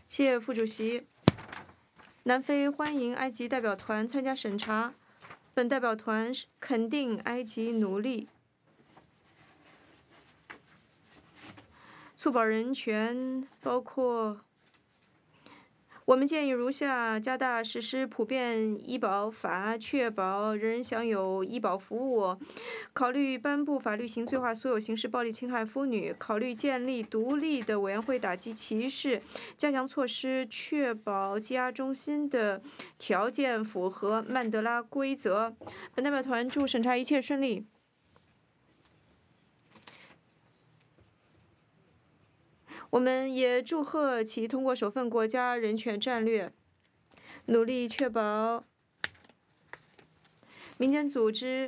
谢谢副主席。南非欢迎埃及代表团参加审查。本代表团肯定埃及努力促保人权，包括我们建议如下：加大实施普遍医保法，确保人人享有医保服务；考虑颁布法律刑罪化所有刑事暴力侵害妇女；考虑建立独立的委员会打击歧视；加强措施，确保羁押中心的条件符合曼德拉规则。本代表团祝审查一切顺利。我们也祝贺其通过首份国家人权战略，努力确保民间组织